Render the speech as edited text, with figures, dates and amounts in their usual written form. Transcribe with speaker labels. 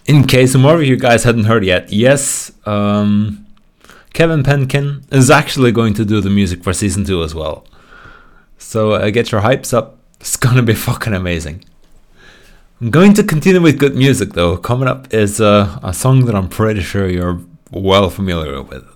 Speaker 1: In case more of you guys hadn't heard yet, yes, Kevin Penkin is actually going to do the music for season 2 as well. So get your hypes up. It's gonna be fucking amazing. I'm going to continue with good music though. Coming up is a song that I'm pretty sure you're well familiar with.